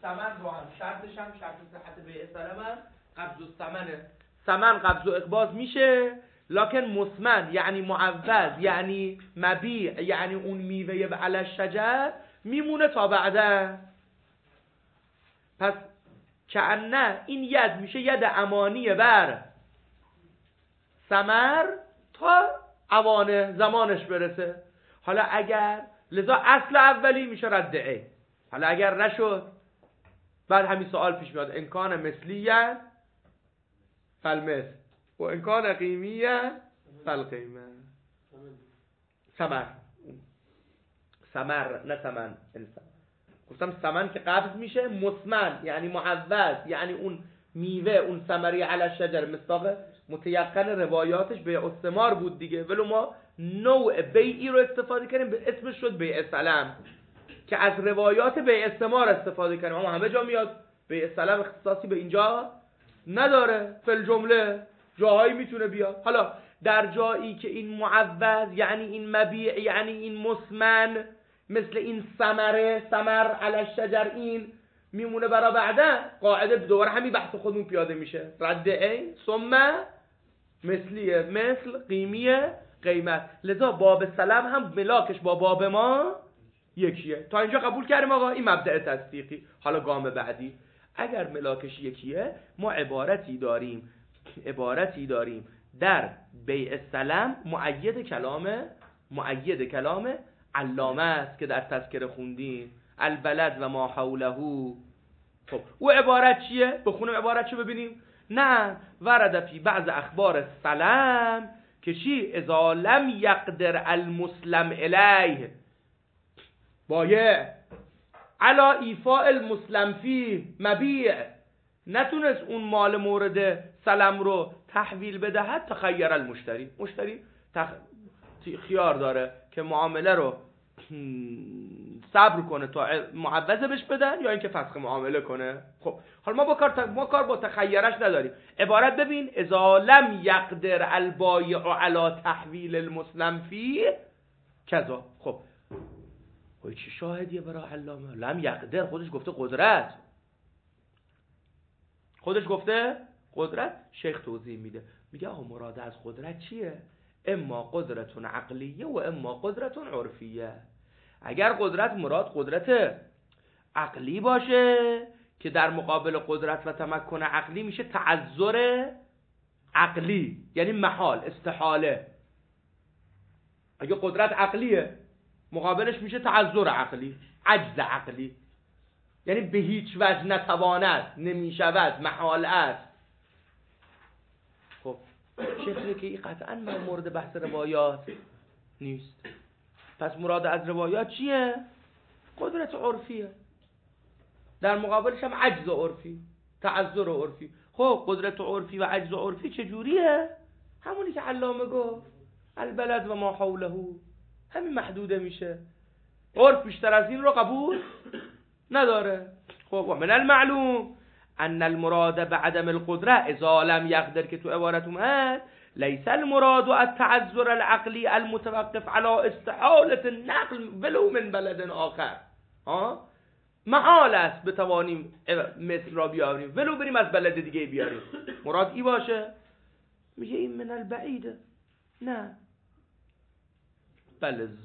ثمن رو هم شرطش هم شرط صحت بیع سلام هم قبض الثمنه. ثمن قبض و اقباض میشه، لکن مسمن یعنی معوض یعنی مبیع یعنی اون میوه به علی الشجر میمونه تا بعده. پس کأنه این ید میشه ید امانی بر ثمر تا اوانه زمانش برسه. حالا اگر لذا اصل اولی میشه رد ای. حالا اگر نشد بعد همین سوال پیش میاد امکان مثلیه فالمثل و امکان قیمیه فالقیمه. ثمر نه ثمن انسان. گفتم ثمن که قبض میشه، مسمن یعنی معوض یعنی اون میوه اون ثمری علی الشجر مصداق متیقن روایاتش بیع الثمار بود دیگه، ولو ما نوع بیعی رو استفاده کردیم به اسمش شد بیع سلم که از روایات بیع الثمار استفاده کردیم. اما همه جا میاد بیع سلم اختصاصی به اینجا نداره، فل جمله جاهایی میتونه بیاد. حالا در جایی که این معوض یعنی این مبیع یعنی این مسمن مثل این ثمر علی الشجر این میمونه برای بعدا، قاعده دوباره همین بحث خودمون پیاده میشه. رد این ثم مثلیه مثل قیمیه قیمت. لذا باب سلم هم ملاکش با باب ما یکیه. تا اینجا قبول کردیم آقا این مبدأ تصدیقی. حالا گام بعدی اگر ملاکش یکیه ما عبارتی داریم در بیع سلم مؤید کلام علامه است که در تذکره خوندیم البلد و ما حوله. خب او عبارت چیه؟ بخونم عبارت چه ببینیم. نه ورد فی بعض اخبار السلام که چی؟ اذا لم یقدر المسلم الیه بایع علا ایفاء المسلم فیه مبیع، نتونست اون مال مورد سلم رو تحویل بدهد، تخیر المشتری، مشتری خیار داره که معامله رو صبر کنه تا معوضه بهش بدن یا اینکه فسخ معامله کنه. خب حالا ما کار با تخیرش نداریم. عبارت ببین اذا لم یقدر البایع علی تحویل المسلم فیه کذا. خب چه شاهدیه برای علامه؟ لم یقدر خودش گفته قدرت. شیخ توضیح میده، میگه آقا مراد از قدرت چیه؟ اما قدرت عقلیه و اما قدرت عرفیه. اگر قدرت مراد قدرت عقلی باشه که در مقابل قدرت و تمکن عقلی میشه تعذر عقلی یعنی محال استحاله. اگه قدرت عقلیه مقابلش میشه تعذر عقلی عجز عقلی یعنی به هیچ وجه نتواند نمیشود محال است. خب شیخه که این قطعا مورد بحث روایات نیست. پس مراد از روایات چیه؟ قدرت عرفیه، در مقابلش هم عجز عرفی تعذر عرفی. خب قدرت عرفی و عجز عرفی چجوریه؟ همونی که علامه گفت البلد و ما حوله، همین محدوده میشه. عرف بیشتر از این رو قبول نداره. خب و من المعلوم ان المراد بعدم القدره اذا لم يقدر که تو عبارت اومد ليس المراد التعذر العقلي المتوقف على استحالة النقل ولو من بلد آخر. محال است بتوانیم مثل را بیاریم ولو بریم از بلد دیگه بیاریم. مراد ای باشه؟ میگه این من البعیده. نه بله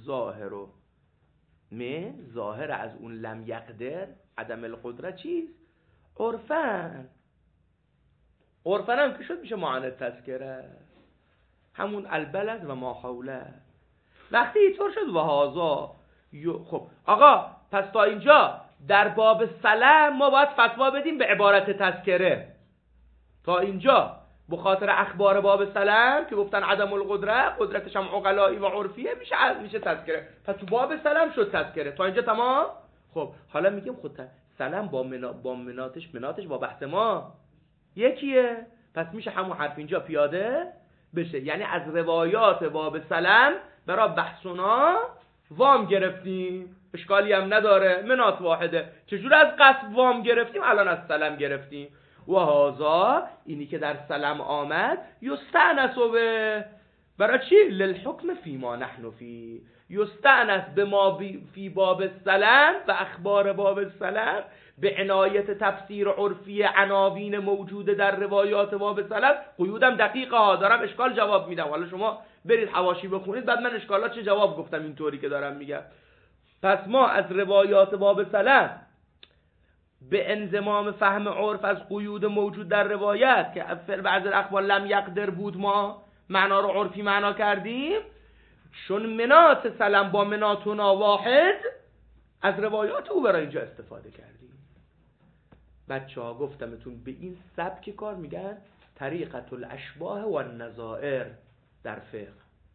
ظاهر از اون لم یقدر عدم القدره چیست؟ عرفن هم که شد میشه معنی تذکره، همون البلد و ما حوله. وقتی اینطور شد و هازا خب آقا پس تا اینجا در باب سلم ما باید فتوا بدیم به عبارت تذکره. تا اینجا بخاطر اخبار باب سلم که گفتن عدم القدره قدرتش هم عقلایی و عرفیه میشه تذکره. پس تو باب سلم شد تذکره. تا اینجا تمام. خب حالا میگیم خود سلم با مناتش با بحث ما یکیه، پس میشه همون حرف اینجا پیاده بشه. یعنی از روایات باب سلم برای بحثونا وام گرفتیم، اشکالی هم نداره، منات واحده. چجور از قصد وام گرفتیم الان از سلم گرفتیم. و هازا اینی که در سلم آمد یستأنس به برای چی؟ للحکم فی ما نحن فی، یستأنس به ما فی باب السلم و اخبار باب السلم به عنایت تفسیر عرفی عناوین موجوده در روایات باب السلم. قیودم دقیقه ها، دارم اشکال جواب میدم، حالا شما برید حواشی بخونید بعد من اشکالات چه جواب گفتم اینطوری که دارم میگم. پس ما از روایات باب السلم به انضمام فهم عرف از قیود موجود در روایت که فعل بعض الاخبار لم یقدر بود، ما معنا رو عرفی معنا کردیم، چون منات سلم با مناتنا واحد از روایات او برای اینجا استفاده کردیم. بچه ها گفتمتون به این سبک کار میگن طریقت الاشباه و النظائر در فقه.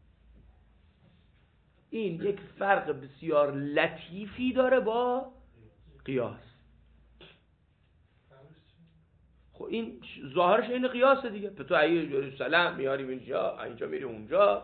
این یک فرق بسیار لطیفی داره با قیاس. خب این ظاهرش این قیاسه دیگه. تو ای سلام میاریم اینجا میریم اونجا.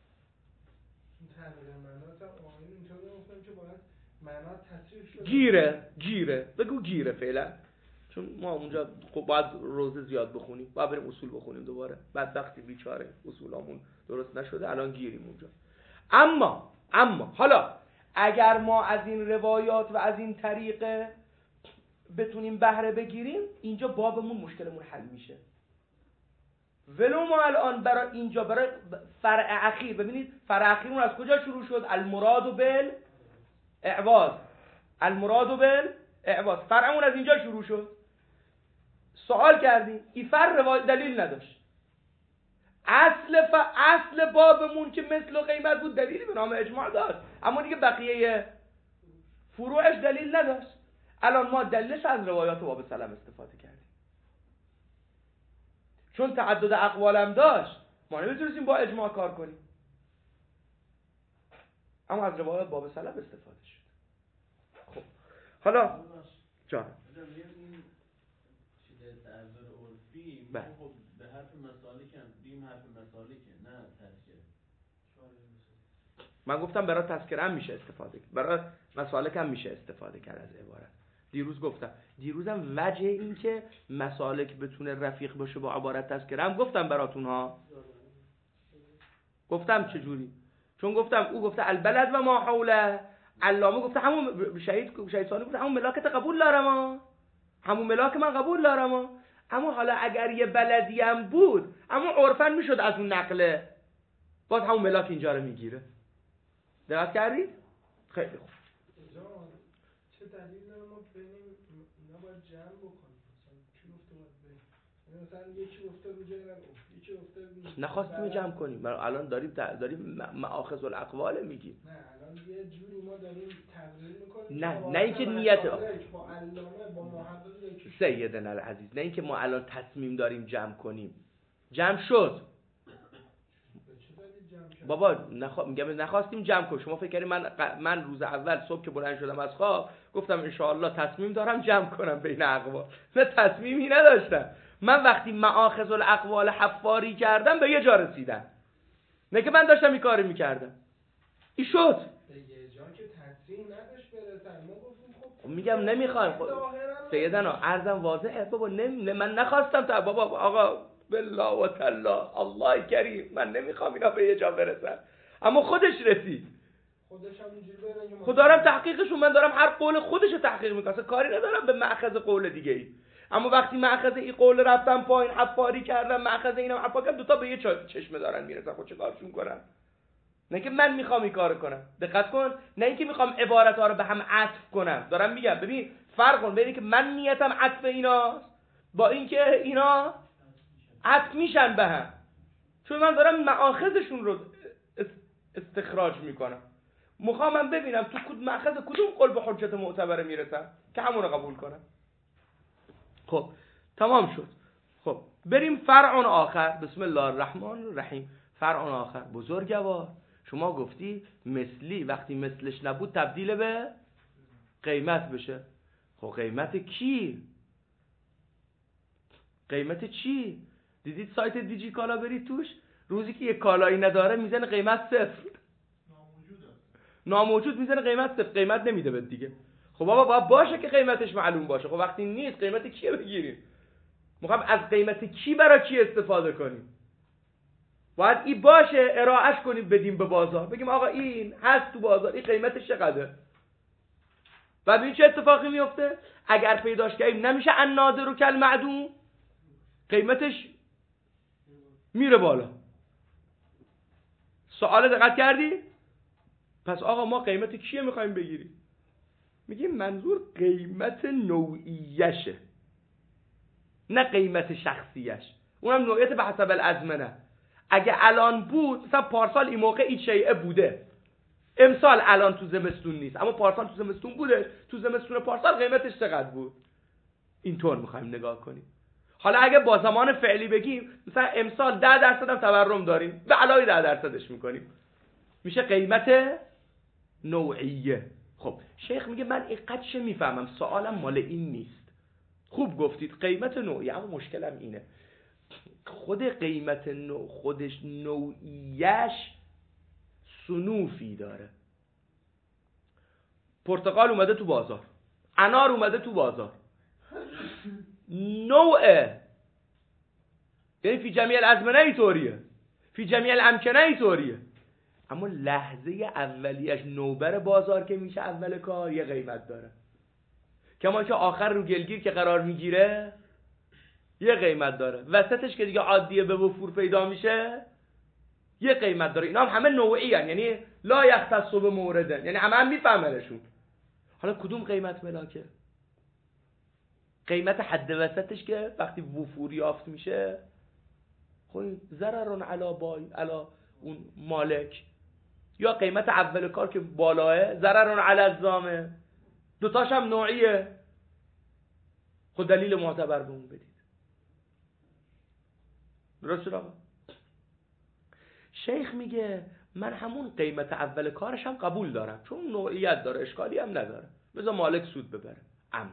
گیره بگو گیره فعلا، چون ما اونجا خب باید روزه زیاد بخونیم، باید بریم اصول بخونیم دوباره، بعد وقتی بیچاره اصولامون درست نشده الان گیریم اونجا. اما حالا اگر ما از این روایات و از این طریقه بتونیم بهره بگیریم، اینجا بابمون مشکلمون حل میشه. ولو ما الان برای فرع اخیر، ببینید فرع اخیرمون از کجا شروع شد؟ المراد بالاعواض. فرعمون از اینجا شروع شد. سوال کردیم این فرع دلیل نداشت. اصل بابمون که مثل و قیمت بود دلیلی به نام اجماع داشت، اما دیگه بقیه فروعش دلیل نداشت. الان ما دلیلش از روایات باب سلم استفاده کردیم، چون تعدد اقوالم داشت ما نمیتونستیم با اجماع کار کنیم، اما از روایات باب سلم استفاده شد. خب حالا جان خب به حرف مسالکم دیم حرف مسالکه نه تذکره. من گفتم برای تذکره هم میشه استفاده کرد، برای مسالک هم میشه استفاده کرد از عبارت. دیروزم وجه این که مسالک بتونه رفیق باشه با عبارت تذکره هم گفتم براتون ها. گفتم چجوری؟ چون گفتم او گفته البلد و ما حوله، علامه گفته همون شهید ثانی گفته همون ملاکت قبول دارم، همون ملاک من قبول دارم. اما حالا اگر یه بلدی هم بود، اما عرفاً میشد از اون نقله، باز همون ملاک اینجا رو میگیره. دقت کردید؟ خیلی خوب. چه دلیل داره ما ببینیم اینا باید جمع بکنیم؟ مثلا کی گفته باید مثلا یکی گفته رو جای یکی گفته نخواستیم جمع کنیم. الان داریم مآخذ الاقوال میگیم. نه الان یه جوری ما داریم تغییر میکنیم. نه اینکه نیت با علامه با محقق یکی سیدنا العزیز، نه اینکه ما الان تصمیم داریم جمع کنیم. جمع شد. بابا میگم نخواستیم جمع کنیم. شما فکر کردید من روز اول صبح که بلند شدم از خواب گفتم ان شاء الله تصمیم دارم جمع کنم بین اقوال. نه تصمیمی نداشتم. من وقتی مآخذ الاقوال حفاری کردم به یه جا رسیدم، نه که من داشتم این کارو میکردم. این شد به یه جا که تصمیم نداشت برسن. ما گفتیم خب میگم نمیخوایم. سیدنا عرضم واضحه بابا. من نخواستم بابا آقا بالله و تعالی الله کریم من نمیخوام اینا به یه جا برسن، اما خودش رسید. خودش هم اینجوری بره. خود دارم تحقیقشون، من دارم هر قول خودش رو تحقیق میکنم، کاری ندارم به مأخذ قول دیگه ای. اما وقتی مأخذ این قول رفتم پایین حفاری کردم، مأخذ اینم حفاری کردم، دوتا به یه چشمه دارن میرسن. خود چه کارشون کنم؟ نه که من میخوام این کارو کنم. دقت کن، نه اینکه میخوام عبارت‌ها رو به هم عطف کنم. دارم میگم ببین فرق کن بین اینکه من نیتم عطف ایناست با اینکه اینا عطف میشن به هم، چون من دارم مآخذشون رو استخراج میکنم. میخوام من ببینم تو مأخذ کدوم قول به حجت معتبره میرسم که همون رو قبول کنم. خب تمام شد. خب بریم فرع آخر. بسم الله الرحمن الرحیم. فرع آخر بزرگوار. شما گفتی مثلی وقتی مثلش نبود تبدیل به قیمت بشه. خب قیمت کی؟ قیمت چی؟ دیدید سایت دیجی کالا برید توش، روزی که یک کالایی نداره میزنه قیمت صفر، ناموجود میزنه قیمت صفر، قیمت نمیده بهت دیگه. خب بابا باید باشه که قیمتش معلوم باشه. خب وقتی نیست قیمت کیه بگیریم؟ میخوام از قیمت کی برای کی استفاده کنیم؟ باید این باشه ارائهش کنیم بدیم به بازار، بگیم آقا این هست تو بازار، این قیمتش چقدره. و ببین چه اتفاقی میفته. اگر پیداش کردیم نمیشه النادر کالمعدوم، قیمتش میره بالا. سوال دقت کردی؟ پس آقا ما قیمت کیه میخوایم بگیریم؟ میگیم منظور قیمت نوعیشه، نه قیمت شخصیش. اونم نوعیت به حسب الازمنه. اگه الان بود، مثلا پارسال این موقع این شیء بوده، امسال الان تو زمستون نیست، اما پارسال تو زمستون بوده، تو زمستون پارسال قیمتش چقدر بود؟ اینطور میخوایم نگاه کنیم. حالا اگه با زمان فعلی بگیم مثلا امسال 10% هم تورم داریم، به علاوه 10%ش میکنیم، میشه قیمت نوعیه. خب شیخ میگه من اینقدر چه میفهمم، سوالم مال این نیست. خوب گفتید قیمت نوعیه، اما مشکلم اینه خود قیمت خودش نوعیش صنوفی داره. پرتقال اومده تو بازار، انار اومده تو بازار، نوعه، یعنی فی جمیع الازمنه اینطوریه، فی جمیع الامکنه اینطوریه، اما لحظه اولیش نوبر بازار که میشه اول کار یه قیمت داره. کما که آخر رو گلگیر که قرار میگیره یه قیمت داره، وسطش که دیگه عادیه به وفور پیدا میشه یه قیمت داره. اینا همه نوعی هن. یعنی لا یختص به موردن، یعنی همه میفهمنشون. حالا کدوم قیمت ملاکه؟ قیمت حد وسطش که وقتی وفور یافت میشه خب ضررون علی بای علی اون مالک، یا قیمت اول کار که بالاه ضررون علی الزامه. دوتاش هم نوعیه. خود دلیل معتبر به اون بدید. درست شد آقا؟ شیخ میگه من همون قیمت اول کارش هم قبول دارم، چون نوعیت داره، اشکالی هم نداره، بذار مالک سود ببره. اما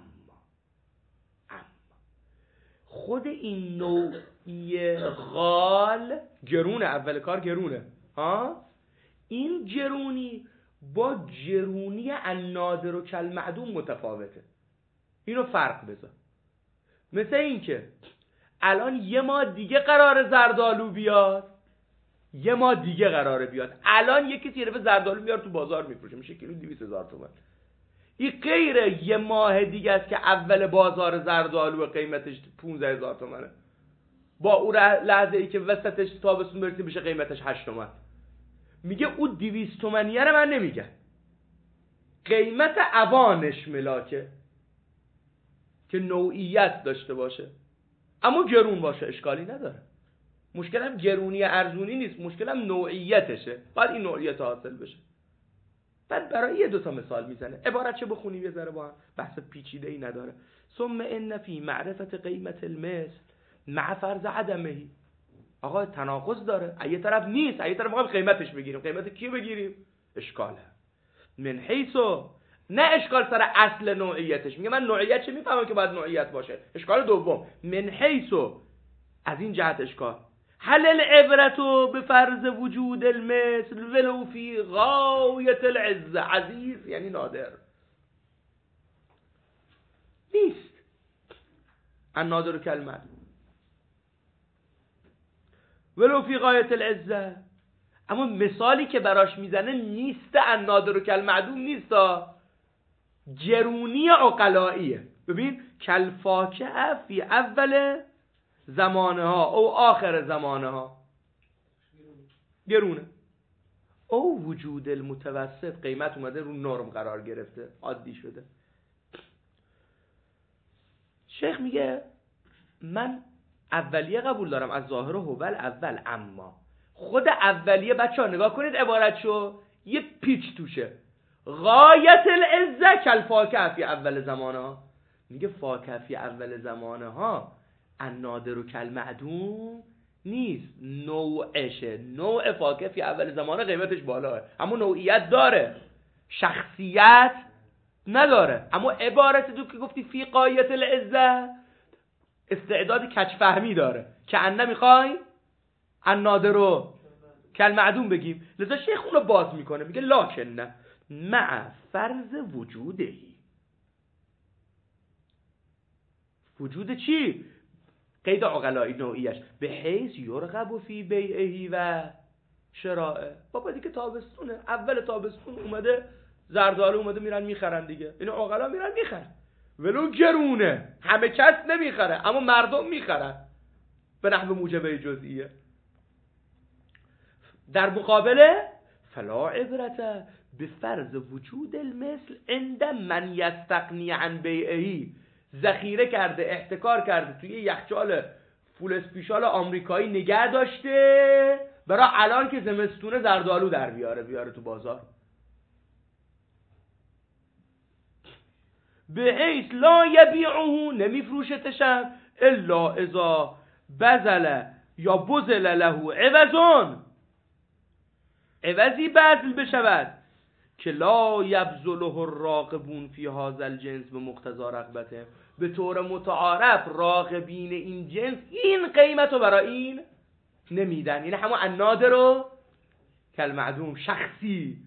خود این نوعی غال گرونه، اول کار گرونه ها، این گرونی با گرونی النادر کالمعدوم متفاوته. اینو فرق بذار. مثل این که الان یه ماه دیگه قرار زردآلو بیاد، یه ماه دیگه قراره بیاد. الان یکی طرف زردآلو میاره تو بازار میفروشه، میشه کیلو 200,000 تومان. این غیر یه ماه دیگه است که اول بازار زردآلو قیمتش 15,000 تومانه، با اون لحظه ای که وسطش تابستون برسه بشه قیمتش 8 تومن. میگه اون 200 تومانیه رو من نمیگم، قیمت اوانش ملاکه که نوعیت داشته باشه اما گرون باشه، اشکالی نداره. مشکلم گرونی ارزونی نیست، مشکلم نوعیتشه، باید این نوعیت حاصل بشه. بعد برای یه دوتا مثال میزنه، عبارت چه بخونیم یه ذره با هم، بحث پیچیده ای نداره. ثم ان فی معرفت قیمت المثل مع فرض عدمه. آقا تناقض داره، یه طرف نیست، یه طرف میخوایم قیمتش بگیریم. قیمت کی بگیریم؟ اشکاله من حیثو، نه اشکال سر اصل نوعیتش. میگه من نوعیت چه میفهمم که باید نوعیت باشه. اشکال دوم من حیثو، از این جهت اشکال هل العبرتو به فرض وجود المثل ولو فی غایت العزه. عزیز یعنی نادر نیست، النادر کالمعدوم ولو فی غایت العزه. اما مثالی که براش میزنه نیست النادر کالمعدوم نیست، گرونی عقلائیه. ببین کالفاکهه فی اول زمانه ها او آخر زمانه ها گرونه. او وجود المتوسط، قیمت اومده رو نرم قرار گرفته، عادی شده. شیخ میگه من اولیه قبول دارم از ظاهر هوبل اول، اما خود اولیه بچه ها نگاه کنید عبارت شو یه پیچ توشه. غایت العزه کالفاکهه فی اول زمانه ها. میگه فاکهه فی اول زمانه ها النادر کالمعدوم نیست، نوعشه. نوع فاکهه فی اول زمانه قیمتش بالاه، اما نوعیت داره، شخصیت نداره. اما عبارت تو که گفتی فی غایت العزه استعداد کچفهمی داره که ان نمیخوای النادر کالمعدوم بگیم. لذا شیخ اونو باز میکنه، میگه لکن مع فرض وجودهی. وجود چی؟ قید عقلایی نوعیش به حیث یرغب فی بیعه و شرائه. بابا دیگه تابستونه، اول تابستون اومده، زردالو اومده میرن میخرن دیگه، این عقلا میرن میخرن، ولو گرونه، همه کس نمیخره اما مردم میخرن به نحو موجبه جزئیه. در مقابله فلا عبرت به فرض وجود المثل عند من یستغنی عن بیعه، ذخیره کرده، احتکار کرده، توی یخچال فول اسپیشال آمریکایی نگه داشته برای الان که زمستونه زردالو در بیاره تو بازار. به حیث لا یبیعه، نمیفروشتشم الا اذا بذل یا بذل له عوضون، عوضی بذل بشود که لا یبذله الراغبون فی هذا الجنس به مقتضی رغبته، به طور متعارف راغبین این جنس این قیمت رو برای این نمیدن. یعنی همون النادر رو کالمعدوم، شخصی.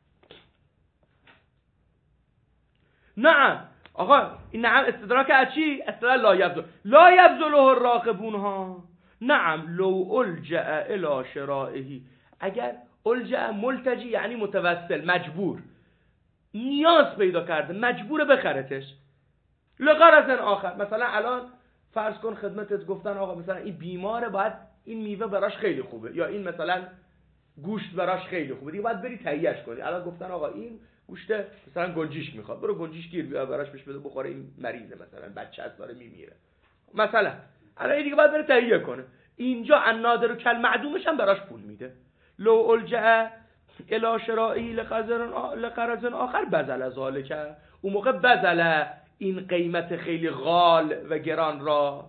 نعم آقا این نعم استدراک از چی؟ استدراک لا یبذله الراغبون ها. نعم لو الجأ الی شرائه، اگر الجأ ملتجی یعنی متوسل، مجبور، نیاز پیدا کرده، مجبور بخرتش لغرض آخر. مثلا الان فرض کن خدمتت گفتن آقا مثلا این بیماره، باید این میوه براش خیلی خوبه، یا این مثلا گوشت براش خیلی خوبه، دیگه باید بری تهیه‌اش کنی. الان گفتن آقا این گوشت مثلا گنجیش میخواد، برو گنجیش گیر بیار براش بهش بده بخوره، این مریضه مثلا بچه از داره میمیره مثلا، الان این دیگه باید بره تهیه کنه. اینجا النادر و کالمعدومش هم براش پول میده. لو الجأ الی شرائه لغرض آخر بذل ذلک، اون موقع بذل این قیمت خیلی غال و گران را.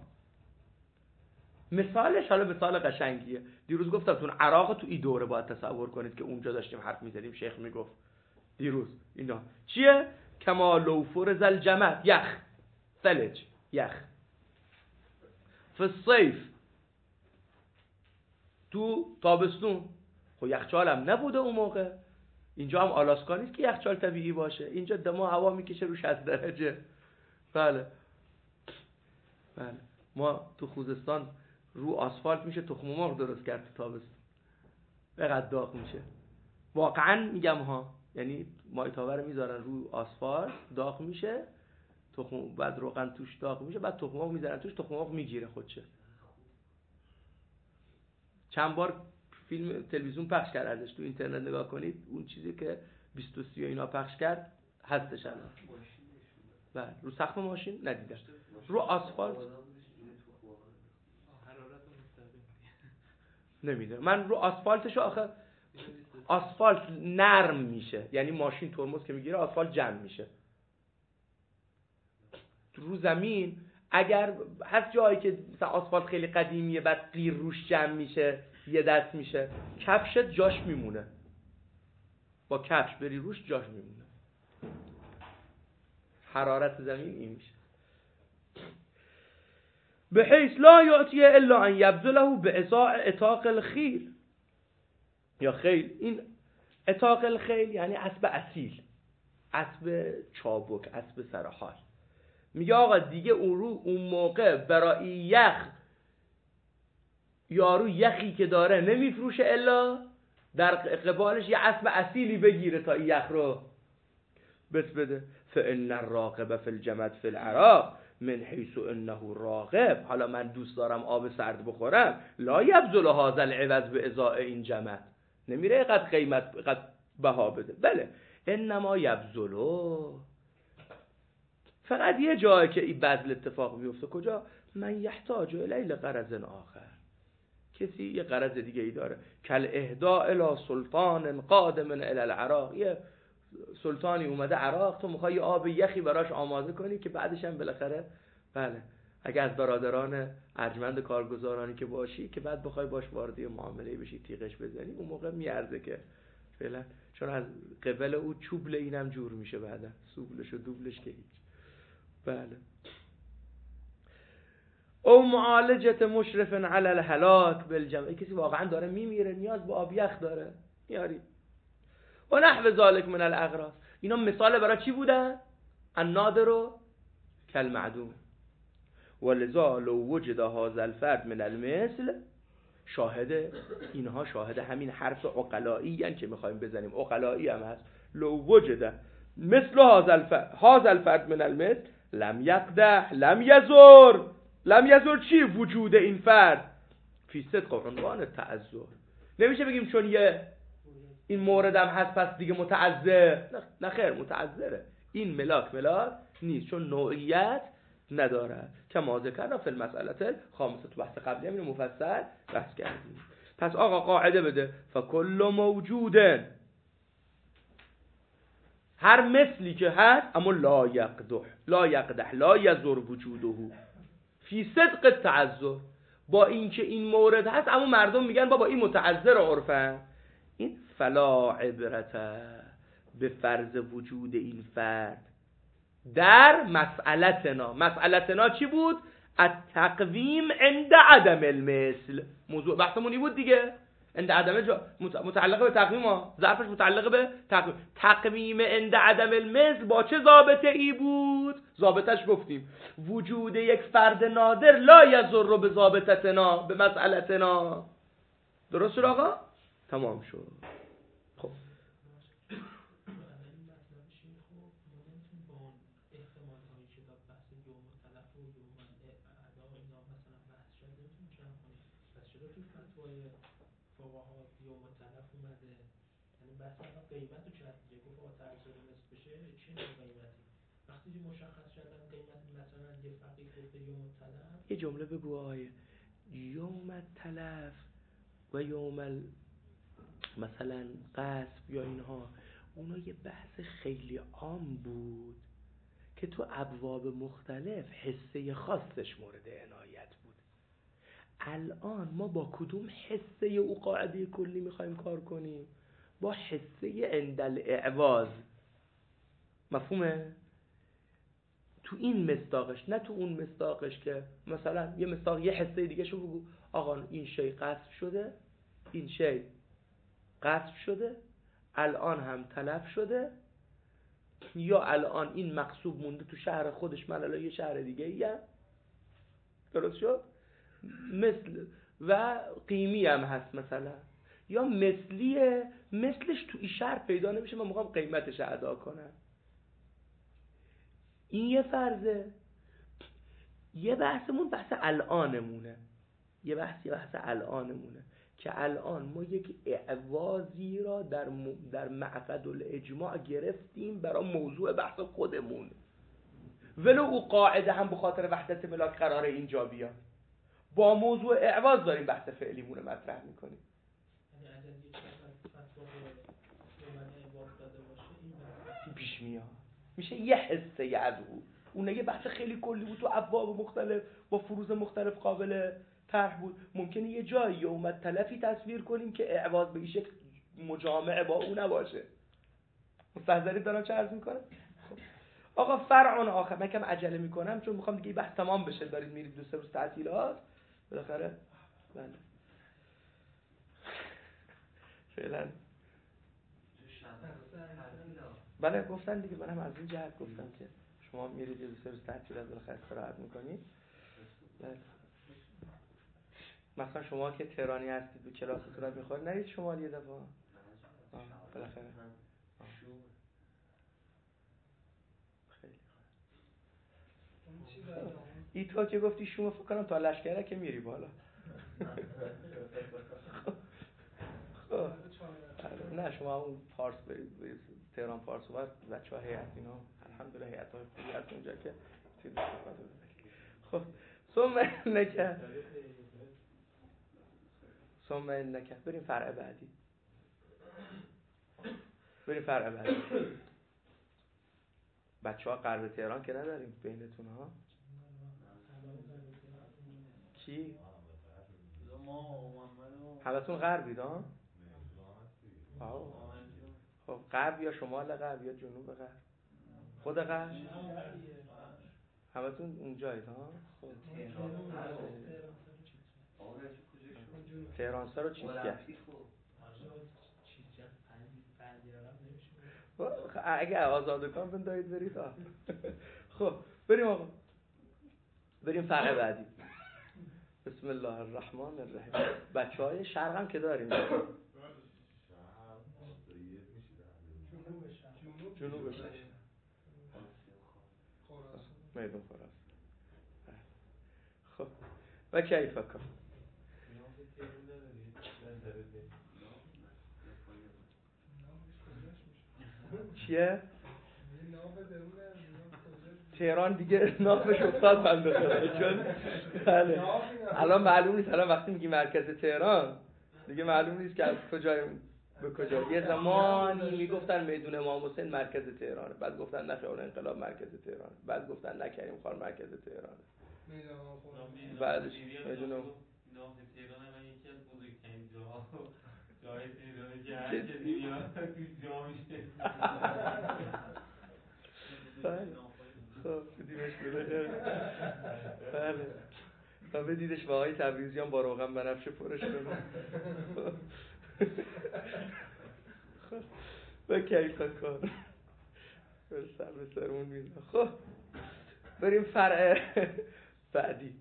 مثالش حالا مثال قشنگیه، دیروز گفتم تو عراق تو این دوره باید تصور کنید که اونجا داشتیم حرف میزدیم، شیخ میگفت دیروز اینا چیه؟ کما لو فرز الجمد، یخ، ثلج، یخ فی الصیف، تو تابستون خب یخچال هم نبوده اون موقع، اینجا هم آلاسکا نیست که یخچال طبیعی باشه، اینجا دما هوا میکشه رو 60 درجه. بله ما تو خوزستان رو آسفالت میشه تخم مرغ درست کرد تو تابستون، بقدر داغ میشه واقعا میگم ها، یعنی مایتابه رو میذارن رو آسفالت داغ میشه، تخم بعد روغن توش داغ میشه، بعد تخم مرغ میذارن توش، تخم مرغ میگیره خودشه. چند بار فیلم تلویزیون پخش کرد ازش، تو اینترنت نگاه کنید، اون چیزی که 23 اینا پخش کرد هستش الان. بله رو سقف ماشین ندیدم، رو آسفالت نمیدونم من، رو آسفالتشو آخه آسفالت نرم میشه، یعنی ماشین ترمز که میگیره آسفالت جمع میشه. رو زمین اگر هست جایی که مثلا آسفالت خیلی قدیمیه بعد قیر روش جمع میشه یه دست میشه، کفشت جاش میمونه، با کفش بری روش جاش میمونه. حرارت زمین این میشه. به حیث لا یعطیه الا ان یبذله به ازاء اتاق الخیل یا خیل. این اتاق الخیل یعنی اسب اصیل، اسب چابک، اسب سرحال. میگه آقا دیگه اون موقع برای یخ یارو یخی که داره نمیفروشه الا در قبالش یه اسب اصیلی بگیره تا یخ رو بس بده. فإن الراغب فی الجمد فی العراق من حیث انه راغب، حالا من دوست دارم آب سرد بخورم، لا یبذل هذا العوض به ازاء این جمد، نمیره اینقدر قیمت اینقدر بها بده، بله انما یبذلو، فقط یه جایی که این بذل اتفاق میفته، کجا؟ من یحتاج الی لغرض آخر، کسی یه غرض دیگه ای داره، کل اهداء الی سلطان قادم الی العراق، یه سلطانی اومده عراق، تو میخوای آب یخی براش آماده کنی که بعدش هم بالاخره بله اگه از برادران ارجمند کارگزارانی که باشی که بعد بخوای باش وارد معامله بشی تیغش بزنی، اون موقع میارزه که فعلا، چون از قبل او چوبل اینم جور میشه بعدا، سوبلش و دوبلش که هیچ. بله او معالجت مشرف علی الهلاک بالجمع، کسی واقعا داره میمیره نیاز به آب یخ داره میاری و نحو ذالک من الاغراض. اینا مثال برای چی بودن؟ النادر و کالمعدوم. ولذا لو وجد هذا الفرد من المثل، شاهد اینها شاهد همین حرف عقلایی ان که میخوایم بزنیم، عقلایی هم هست. لو وجد مثل هذا الفرد من المثل لم یقدح لم یزور چی؟ وجود این فرد فی صدق عنوان تعذر. نمیشه بگیم چون این مورد هم هست پس دیگه متعذر. نه خیر، متعذره. این ملاک نیست چون نوعیت نداره. کما ذکرنا فی المسئله خامسه، تو بحث قبلی هم اینو مفصل بحث کردیم. پس آقا قاعده بده، فکل موجود، هر مثلی که هست اما لا یقدح لا یزور وجوده فی صدق التعذر، با اینکه این مورد هست اما مردم میگن بابا این متعذر عرفن، این فلا عبرت به فرض وجود این فرد در مسئلتنا چی بود؟ التقویم عند عدم المثل. موضوع بحثمونی بود دیگه، عند عدم متعلق به تقویم ها، ظرفش متعلق به تقویم عند عدم المثل با چه ضابطه ای بود؟ ضابطش گفتیم وجود یک فرد نادر لا یضر به ضابطتنا به مسئلتنا. درست شد آقا؟ تمام شد. خب یه جمله بگو آیه یوم التلف و یوم مثلا قصب یا اینها، اونا یه بحث خیلی عام بود که تو ابواب مختلف حصه خاصش مورد عنایت بود. الان ما با کدوم حصه او قاعده کلی میخوایم کار کنیم؟ با حصه عند الاعواز. مفهومه؟ تو این مصداقش، نه تو اون مصداقش که مثلا یه مصداق یه حصه دیگه شو بگو آقا این شی قصب شده، این شی قصب شده، الان هم تلف شده، یا الان این مقصوب مونده تو شهر خودش، من الان یه شهر دیگه ایم. درست شد؟ مثل و قیمی هم هست مثلا، یا مثلیه، مثلش تو این شهر پیدا نمیشه، من میخوام قیمتش ادا کنم. این یه فرضه. یه بحثمون بحث الانمونه، یه بحث الانمونه که الان ما یک اعوازی را در معقد الاجماع گرفتیم برای موضوع بحث خودمون، ولو او قاعده هم به خاطر وحدت ملاک قراره اینجا بیاد، با موضوع اعواز داریم بحث فعلیمون رو مطرح میکنیم. پیش میاد میشه یه حصه از اون یه بحث خیلی کلی بود تو ابواب مختلف با فروض مختلف قابل طرح بود. ممکنه یه جایی اومد تلفی تصویر کنیم که اعواز به این شکل مجامعه با اون نباشه. مستحضرید دارم چه عرض میکنم؟ خب. آقا فرعون آخر، من کم عجله میکنم چون میخوام دیگه بحث تمام بشه، دارید میرید 2-3 روز تعطیلات بالاخره. فعلا بله گفتن دیگه، منم از این جهت گفتم که شما میرید یه 2-3 روز تعطیلات بالاخره استراحت میکنید. مثلا شما که تهرانی هستید به کلاستون میخورید، نرید شمال یه دفعه بالاخره. خیلی ای تو که گفتی شما فکر کنم تا لشکره که میری بالا. نه شما اون پارس برید تهران پارس و بچه‌ها هیئت اینا الحمدلله هیئت‌های خوبی هست اونجا که چیز استفاده بکنید. خب ثم انک بریم فرع بعدی. بچه‌ها غرب تهران که نداریم بینتون ها؟ کی؟ همتون غربید ها؟ خب غرب یا شمال غرب یا جنوب غرب؟ خود غرب؟ همتون اونجایید ها؟ خب تهرانسا رو چیز کرد؟ اگه آزادگان بندایید برید خب بریم آقا. بریم فرع بعدی. بسم الله الرحمن الرحیم. بچهای شرق هم که داریم. جنوب شرق. میدون خراسان. خب و کیف کن. چیه؟ تهران دیگه نافش افتاد بنده خدا چون بله الان معلوم نیست. الان وقتی میگی مرکز تهران دیگه معلوم نیست که از کجا به کجا. یه زمانی میگفتن میدون امام حسین مرکز تهرانه، بعد گفتن نه خیابان انقلاب مرکز تهرانه، بعد گفتن نه کریم خان مرکز تهرانه. بعدش میدون تهران الان یکی از بزرگترین جای تهرانه که هر کسی میاد تو جا میشه. خب دیدیمش بله بله و بدیدش با آقای تبریزیان با روغن بنفشه پرش کنه. خب و کیف کار سر به سرمون میزن. خب بریم فرع بعدی.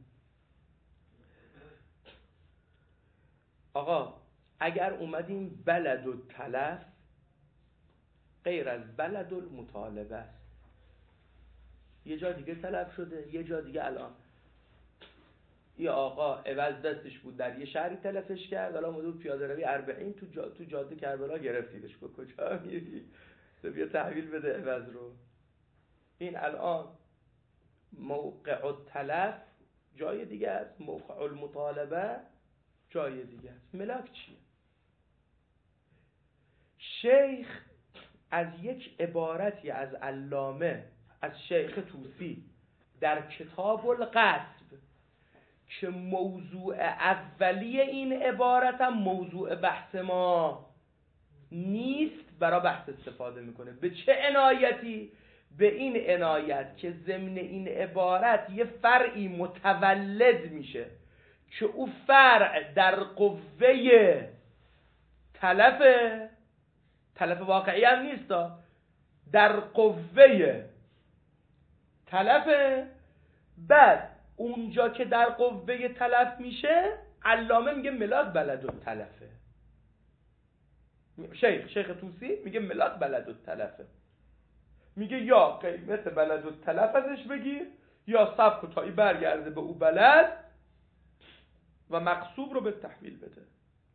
آقا اگر اومدیم بلد و تلف غیر از بلد المطالبه است. یه جا دیگه تلف شده، یه جا دیگه الان یه آقا عوض دستش بود در یه شهری تلفش کرد، حالا اومد پیاده روی 40 تو جاده کربلا گرفتیدش. کجا میری؟ بیا تحویل بده عوض رو. این الان موقع التلف جای دیگه است، موقع المطالبه جای دیگه است. ملاک چیه؟ شیخ از یک عبارتی از علامه از شیخ طوسی در کتاب القصب که موضوع اولیه این عبارت هم موضوع بحث ما نیست برای بحث استفاده میکنه. به چه عنایتی؟ به این عنایت که ضمن این عبارت یه فرعی متولد میشه که او فرع در قوه تلف واقعی هم نیست، در قوه تلفه. بعد اونجا که در قوه تلف میشه علامه میگه ملاک بلد التلفه. شیخ طوسی میگه ملاک بلد التلفه. میگه یا قیمت بلد التلف ازش بگیر یا سبک و تایی برگرده به او بلد و مقصوب رو به تحویل بده.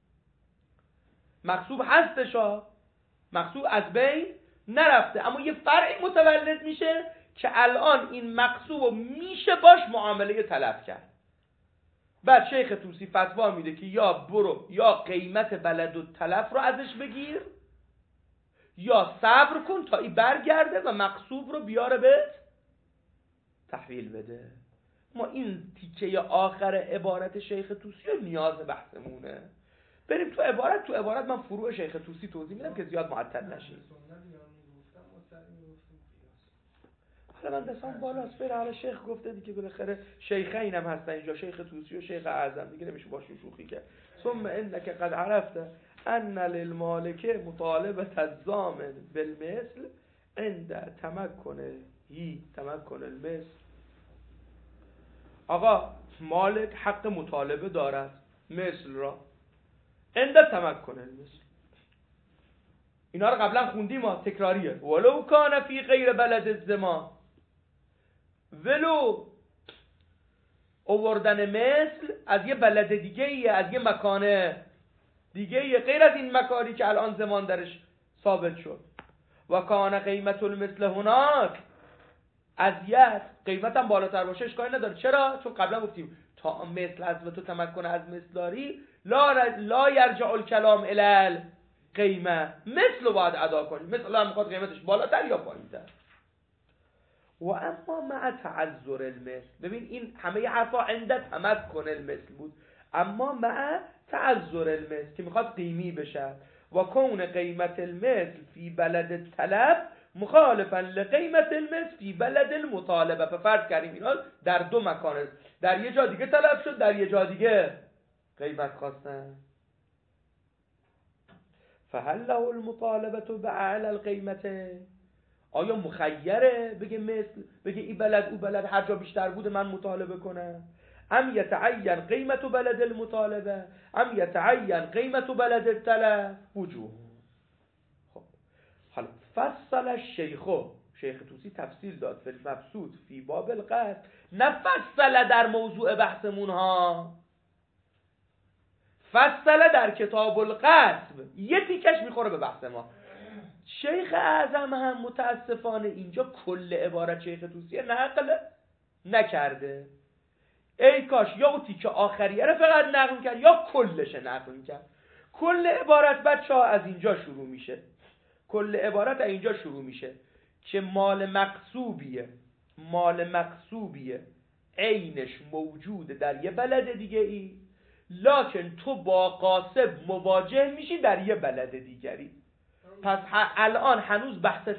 مقصوب هستش مقصوب از بین نرفته، اما یه فرعی متولد میشه که الان این مقصوب رو میشه باش معامله تلف کرد. بعد شیخ طوسی فتوا میده که یا برو یا قیمت بلد التلف رو ازش بگیر یا صبر کن تا این برگرده و مقصوب رو بیاره به تحویل بده. ما این تیکه آخر عبارت شیخ طوسی رو نیاز بحثمونه. بریم تو عبارت من فروع شیخ طوسی توضیح میدم که زیاد معطل نشیم. حالا من دستم بالاست بره. حالا شیخ گفته دیگه بالاخره شیخین هم هستن اینجا، شیخ طوسی و شیخ اعظم، دیگه نمیشه باشون شوخی کرد. ثم انک قد عرفت ان للمالک مطالبه الضامن بالمثل عند تمکن المثل. آقا مالک حق مطالبه دارد مثل را عند تمکن المثل. اینا رو قبلا خوندیم ما، تکراریه. ولو کان فی غیر بلد الزمان، ولو آوردن مثل از یه بلد دیگه ایه، از یه مکان دیگه ایه غیر از این مکانی که الان زمان درش ثابت شد. و کان قیمت المثل هناک، ازیت قیمت هم بالاتر باشه اشکالی نداره. چرا؟ چون قبلا گفتیم تا مثل از و تو تمکن از مثل داری لا یرجع الکلام الی قیمه، مثل رو باید ادا کنی. مثل هم میخواد قیمتش بالاتر یا پایین‌تر. و اما مع تعذر المثل، ببین این همه حرفا عند تمکن المثل بود، اما مع تعذر المثل که میخواد قیمی بشه. و کون قیمت المثل فی بلد الطلب مخالفا لقیمت المثل فی بلد المطالبه. فرض کردیم اینا در دو مکان است، در یه جا دیگه طلب شد، در یه جا دیگه قیمت خواستن. فهل له المطالبه باعلى القیمت، آیا مخیره بگه مثل، بگه این بلد او بلد هر جا بیشتر بوده من مطالبه کنم؟ ام یتعین قیمت بلد المطالبه ام یتعین قیمت بلد الطلب وجوه. خب حالا فصل شیخ طوسی تفصیل داد فی المبسوط فی باب القصد، نه فصل در موضوع بحثمون ها، فصل در کتاب القصد، یه تیکش میخوره به بحث ما. شیخ اعظم هم متاسفانه اینجا کل عبارت شیخ طوسی نقل نکرده. ای کاش یا اون تیکه آخریه رو فقط نقل کرد یا کلش نقل کرد. کل عبارت بچه ها از اینجا شروع میشه، کل عبارت از اینجا شروع میشه که مال مقصوبیه عینش موجود در یه بلد دیگه ای، لکن تو با قاصب مواجه میشی در یه بلد دیگری. پس الان هنوز بحث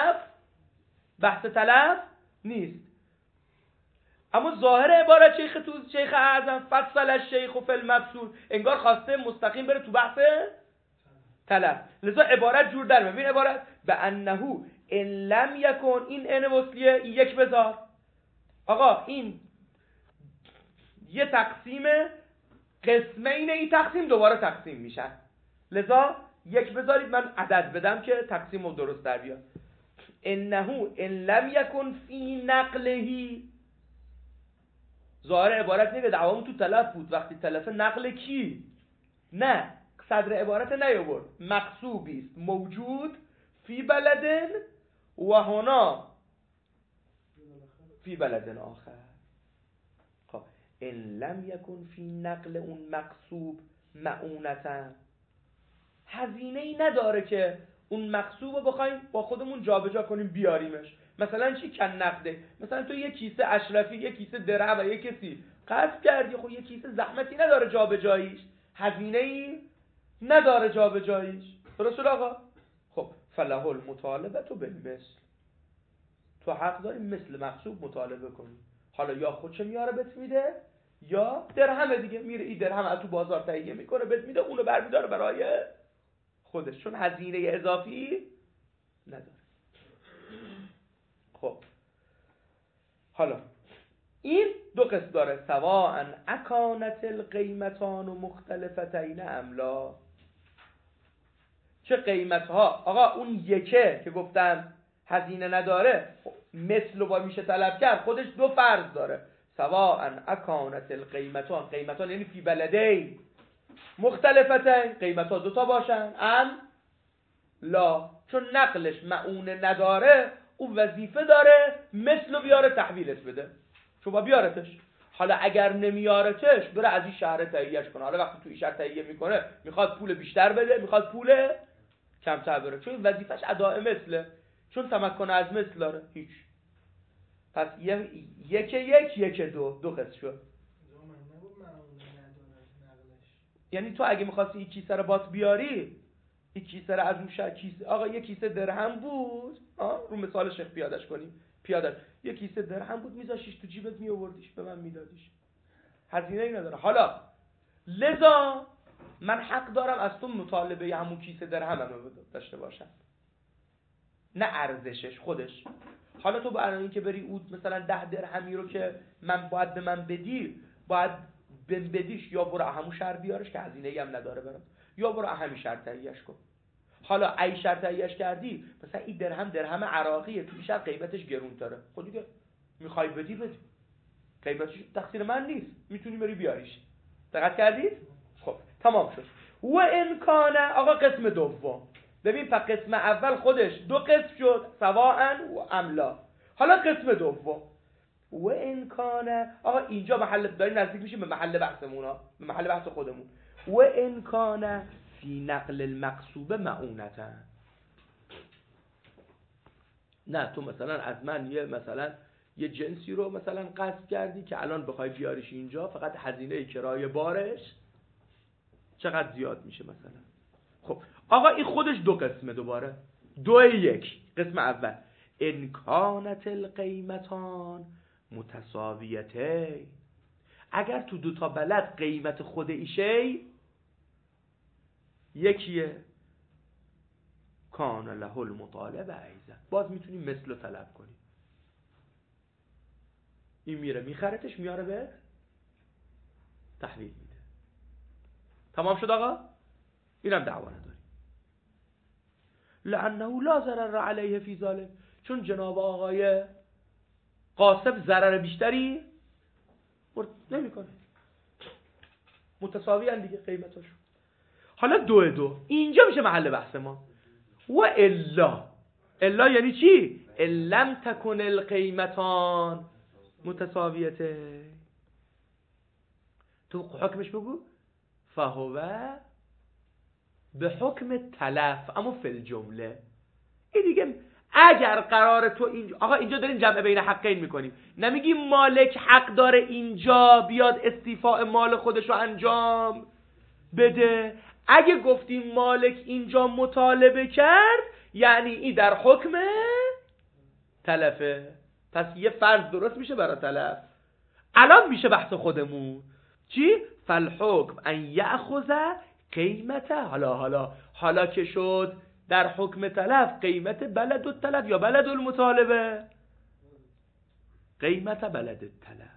طلب نیست. اما ظاهر عبارت شیخ اعظم فصل الشیخ فی المبسوط انگار خواسته مستقیم بره تو بحث طلب، لذا عبارت جور در ببین عبارت به انه ان لم یکن، این ان وصلیه این یک بذار. آقا این یه تقسیم قسمین، این تقسیم دوباره تقسیم میشن، لذا یک بذارید من عدد بدم که تقسیم رو درست در بیاد. انه ان لم یکن فی نقلهی، ظاهر عبارت نگه دعوامون تو تلف بود، وقتی تلف نقل کی؟ نه صدر عبارت نیاورد، مقصوبی است موجود فی بلدن و هنا فی بلدن آخر. خب ان لم یکن فی نقل اون مقصوب معونتا، هزینه ای نداره که اون مقصوب رو بخوایم با خودمون جابجا کنیم بیاریمش. مثلا چی کن نقده؟ مثلا تو یه کیسه اشرفی، یه کیسه درهم و یه کسی قصد کردی، خب یه کیسه زحمتی نداره جابجاییش، هزینه ای نداره جابجاییش، درست آقا؟ خب فله المطالبه تو بالمثل، تو حق داری مثل مقصوب مطالبه کنی. حالا یا خودش میاره بهت میده یا درهم دیگه میره این درهم از تو بازار تهیه میکنه بهت میده، اونو برمیداره برای خودش، چون هزینه اضافی نداره. خب حالا این دو قسم داره، سواء اکانت القیمتان و مختلفتین املا، چه قیمت ها. آقا اون یکه که گفتم هزینه نداره، مثل رو با میشه طلب کرد، خودش دو فرض داره، سواء اکانت القیمتان، قیمتان یعنی فی بلدین، مختلفتین قیمت ها دوتا باشن، لا، چون نقلش معونه نداره، اون وظیفه داره مثل رو بیاره تحویلت بده، چون با بیارتش. حالا اگر نمیارتش بره از این شهر تهیهش کنه، حالا وقتی تو این شهر تهیه میکنه میخواد پول بیشتر بده میخواد پول کمتر بره، چون وظیفش اداء مثله، چون تمکن از مثل داره. هیچ. پس یک دو قسم شد. یعنی تو اگه میخواستی این کیسه رو بات بیاری، این کیسه رو از اون شهر کیسه، آقا یک کیسه درهم بود، رو مثال شیخ پیادش کنیم، پیاده یک کیسه درهم بود میذاشیش تو جیبت میآوردیش به من میدادیش، هزینه ای نداره. حالا لذا من حق دارم از تو مطالبه همون کیسه درهم داشته باشم، نه ارزشش خودش. حالا تو برای اینکه بری اود مثلا 10 درهمی رو که من باید به من بدی، باید بدیش، یا برو همون شهر بیارش که هزینه ای هم نداره برام، یا برو همین شهر تهیه‌اش کن. حالا ای شهر تهیه‌اش کردی، مثلا این درهم عراقیه، تو شهر قیمتش گرون‌تره، خب دیگه میخوای بدی، قیمتش تقصیر من نیست، میتونی بری بیاریش. دقت کردید؟ خب تمام شد. و امکانه، آقا قسم دوم، ببین پس قسم اول خودش دو قسم شد، سواء و املا. حالا قسم دوم و امکانه، آقا اینجا محل داریم نزدیک میشیم به محل بحثمون ها، به محل بحث خودمون. و امکانه فی نقل المقصوب معونتا، نه تو مثلا از من یه جنسی رو مثلا قصد کردی که الان بخوای بیاریش اینجا، فقط هزینه کرایه بارش چقدر زیاد میشه مثلا. خب آقا این خودش دو قسمه، دوباره یک. قسم اول انکانت القیمتان متساویته، اگر تو دوتا بلد قیمت خود ایشه یکیه، کان له المطالبه ایزن، باز میتونی مثل رو طلب کنی. این میره میخرتش میاره به تحویل میده. تمام شد آقا؟ اینم دعوا نداری. لانه لا ضرر علیه فی ذلک، چون جناب آقای قاسب ضرر بیشتری نمیکنه، متساوی ان دیگه قیمتاشون. حالا دو اینجا میشه محل بحث ما. و الا یعنی چی؟ لم تکن القیمتان متساویته. تو حکمش بگو فهو به حکم تلف، اما فی الجمله. این دیگه اگر قرار تو اینجا، آقا اینجا داریم جمع بین حقین میکنیم، نمیگیم مالک حق داره اینجا بیاد استیفاء مال خودش رو انجام بده. اگه گفتیم مالک اینجا مطالبه کرد یعنی این در حکم تلفه، پس یه فرض درست میشه برای تلف. الان میشه بحث خودمون چی؟ فالحکم ان یأخذ قیمته. حالا که شد در حکم تلف قیمت بلد التلف یا بلد المطالبه؟ قیمت بلد التلف.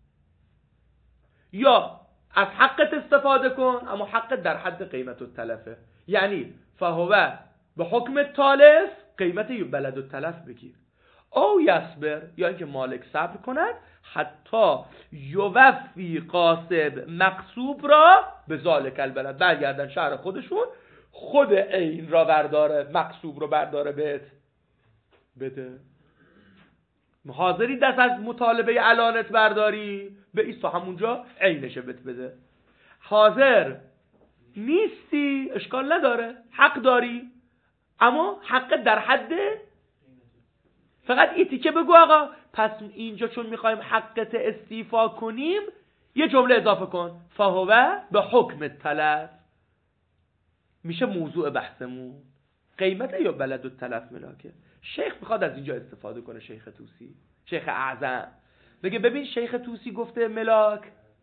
یا از حقت استفاده کن اما حقت در حد قیمت التلفه، یعنی فهو به حکم تالف قیمت بلد التلف بگیر. او یصبر، یا اینکه مالک صبر کند حتی یوفی قاسب مقصوب را به ذالک البلد، برگردن شهر خودشون، خود عین را برداره، مقصوب رو برداره بهت بده. حاضری دست از مطالبه علانت برداری به ایسا همونجا عینش بهت بده. حاضر نیستی اشکال نداره، حق داری اما حق در حد، فقط این تیکه بگو آقا پس اینجا چون میخوایم حقت استیفا کنیم یه جمله اضافه کن فهو به حکم تلف. میشه موضوع بحثمون قیمت یا بلد التلف ملاکه. شیخ میخواد از اینجا استفاده کنه، شیخ طوسی، شیخ اعظم بگه ببین شیخ طوسی گفته ملاک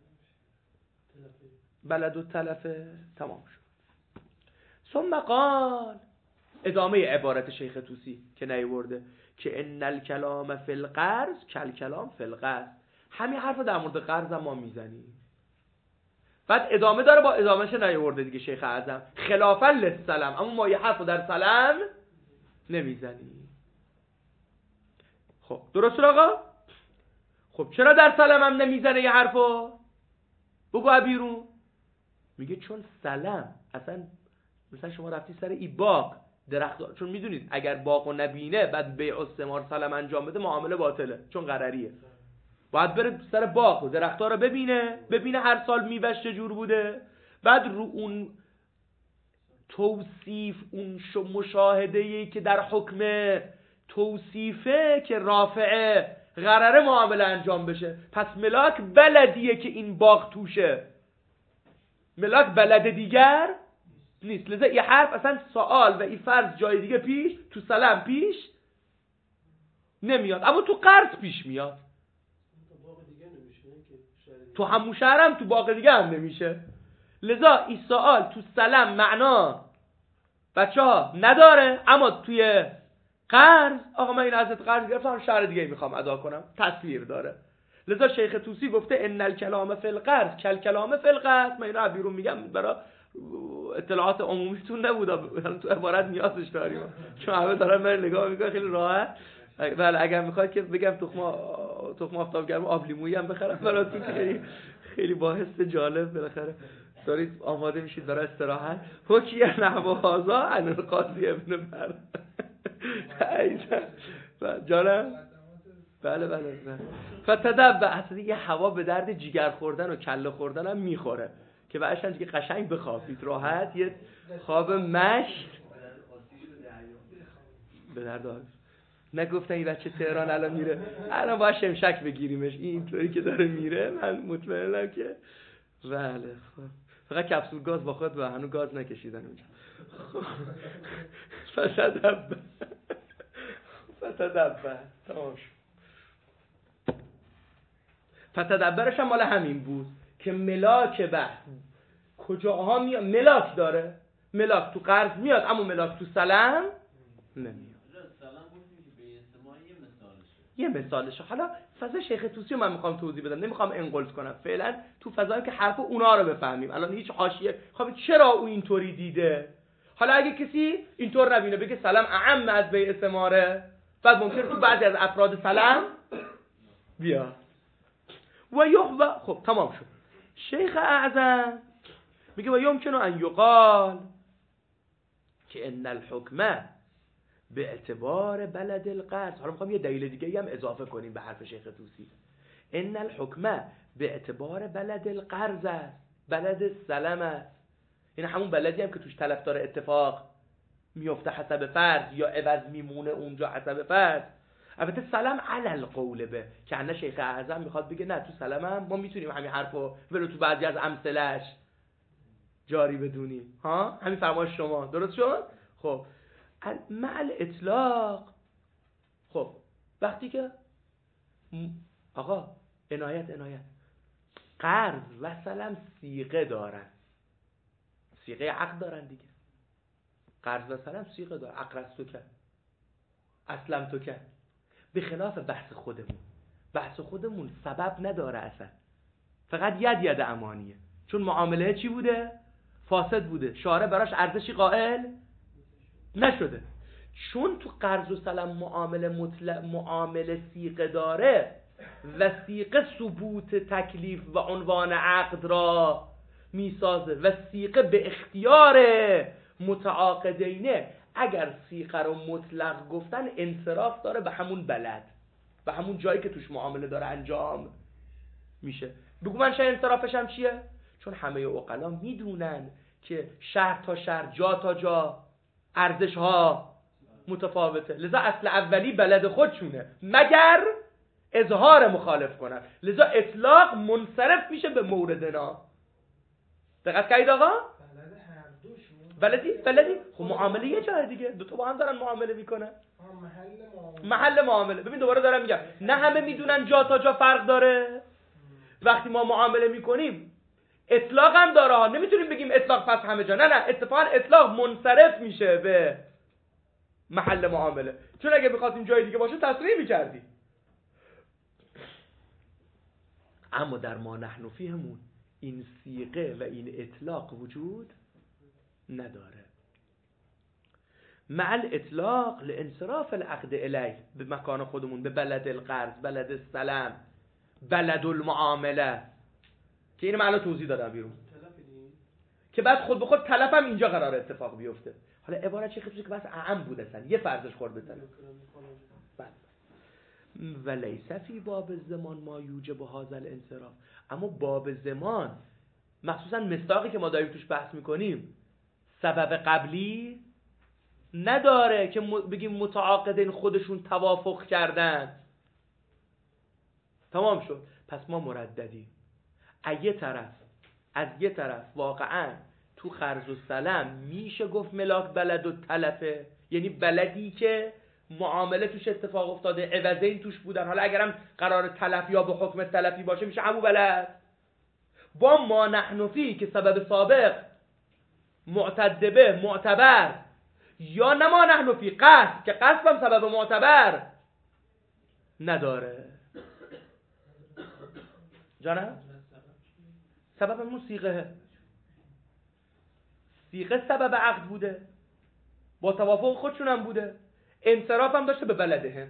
بلد التلف، تمام شد. ثم قال، ادامه عبارت شیخ طوسی که نیورده که ان الکلام فی القرض کالکلام فی القصد. همین حرف در مورد قرض ما میزنیم. بعد ادامه داره، با ادامهش نیورده دیگه شیخ اعظم خلافا للسلام، اما ما یه حرفو در سلام نمیزنیم. خب درست آقا؟ خب چرا در سلام هم نمیزنه یه حرفو؟ بگو بیرون. میگه چون سلام اصلا مثلا شما رفتی سر ای باغ درخت، چون میدونید اگر باغو نبینه بعد بیع و ثمار سلام انجام بده معامله باطله چون غرریه. باید بره سر باغ و درخت‌ها رو ببینه هر سال میوه‌اش چجور بوده، بعد رو اون توصیف، اون مشاهده‌ای که در حکم توصیفه که رافعه غرره معامله انجام بشه. پس ملاک بلدیه که این باغ توشه، ملاک بلد دیگر نیست. لذا این حرف اصلا سوال و این فرض جای دیگه پیش تو سلام پیش نمیاد، اما تو قرض پیش میاد. تو همون شهرم تو باغ دیگه هم نمیشه. لذا این سوال تو سلام معنا بچه‌ها نداره، اما توی قرض آقا من این ازت قرض گرفتم شهر دیگه میخوام ادا کنم تصویر داره. لذا شیخ طوسی گفته ان الکلام فی القرض کالکلام فی القصد. من اینا بیرون میگم برای اطلاعات عمومیتون نبوده، تو عبارت نیازش داریم چون همه دارن من نگاه میکنن خیلی راحت. بله اگر میخواد که بگم تخم آفتابگرم آب لیمویی هم بخرم براتون که خیلی باحث جالب بالاخره دارید آماده میشید برای استراحت. حکی نحو هذا عن القاضی ابن بر جانم. بله فتدبر اصلا یه هوا به درد جیگر خوردن و کله خوردن هم میخوره که بعدش که قشنگ بخوابید راحت، یه خواب مشت به درد آرز. نگفتن این بچه تهران الان میره، الان باید شمشک بگیریمش، اینطوری که داره میره من مطمئنم که بله. فقط کپسول گاز با خود و هنوز گاز نکشیدن اونجا. فتدبر تمام شد. فتدبرش هم مال همین بود که ملاک بحث کجاها میاد. ملاک داره، ملاک تو قرض میاد اما ملاک تو سلام نمیاد. سلام گفتیم که به استماع یه مثالشه. حالا فضا شیخ طوسی رو من میخوام توضیح بدم، نمیخوام انقلت کنم فعلا تو فضایی که حرف اونا رو بفهمیم. الان هیچ حاشیه خب چرا او اینطوری دیده. حالا اگه کسی اینطور نبینه بگه سلام اعم از به استماره، بعد ممکنه تو بعضی از افراد سلام بیا و یحو. خب تمام شد. شیخ اعظم میگه و یمکنه ان یقال که ان الحکمه به اعتبار بلد القرض. حالا میخوام یه دلیل دیگه هم اضافه کنیم به حرف شیخ طوسی. ان الحکمه به اعتبار بلد القرض است، بلد السلام است. این همون بلدی هم که توش طرفدار اتفاق میفته حسب فرض یا عوض میمونه اونجا حسب فرض. البته سلام علی القول به که انا شیخ اعظم میخواد بگه نه تو سلام هم ما میتونیم همین حرفو ولو تو بعضی از امثلهش جاری بدونیم. ها همین فرمایش شما درست شد. خب مع الاطلاق. خب وقتی که آقا عنایت قرض و سلام صیغه دارن، صیغه عقد دارن دیگه. قرض و سلام صیغه دارن، اقرض تو کرد، اسلم تو کرد. به خلاف بحث خودمون سبب نداره اصلا، فقط ید امانیه. چون معامله چی بوده؟ فاسد بوده، شارع براش ارزشی قائل نشده. چون تو قرض و سلام معامله صیغه داره و صیغه ثبوت تکلیف و عنوان عقد را میسازه و صیغه به اختیار متعاقدینه. اگر صیغه رو مطلق گفتن انصراف داره به همون بلد، به همون جایی که توش معامله داره انجام میشه. بگو من شاید انصرافش هم چیه؟ چون همه عقلا میدونن که شهر تا شهر، جا تا جا ارزش ها متفاوته، لذا اصل اولی بلد خودشونه مگر اظهار مخالف کنن. لذا اطلاق منصرف میشه به موردنا. دقت کردید آقا؟ بلدی خب معامله یه جای دیگه، دو تا با هم دارن معامله میکنن. محل معامله. ببین دوباره دارم میگم نه همه میدونن جا تا جا فرق داره. وقتی ما معامله میکنیم اطلاق هم داره، نمیتونیم بگیم اطلاق پس همه جا. نه اتفاقا اطلاق منصرف میشه به محل معامله. چون اگه بخواستیم جای دیگه باشه تصریح میکردیم. اما در ما نحن فیهمون این صیغه و این اطلاق وجود نداره. مع الاطلاق لانصراف العقد الیه، به مکان خودمون، به بلد القرض، بلد السلام، بلد المعامله که اینو من توضیح دادم بیرون که بعد خود به خود تلف هم اینجا قرار اتفاق بیفته. حالا عبارت چه خیلی که بس اعم بوده سن یه فرضش خورده سن ولیس فی باب زمان ما یوجب هذا الانصراف. اما باب زمان مخصوصا مصداقی که ما داریم توش بحث میکنیم سبب قبلی نداره که بگیم متعاقدین خودشون توافق کردن. تمام شد. پس ما مرددیم. از یه طرف واقعا تو قرض و سلام میشه گفت ملاک بلد و تلفه، یعنی بلدی که معامله توش اتفاق افتاده، عوضین توش بودن. حالا اگرم قرار تلف یا به حکم تلفی باشه میشه همون بلد. با ما نحن فی که سبب سابق معتدبه معتبر، یا نه ما نحن فی قصد که قصد هم سبب معتبر نداره. جانم سبب همون صیغه سبب عقد بوده، با توافق خودشون هم بوده، انصراف هم داشته به بلده.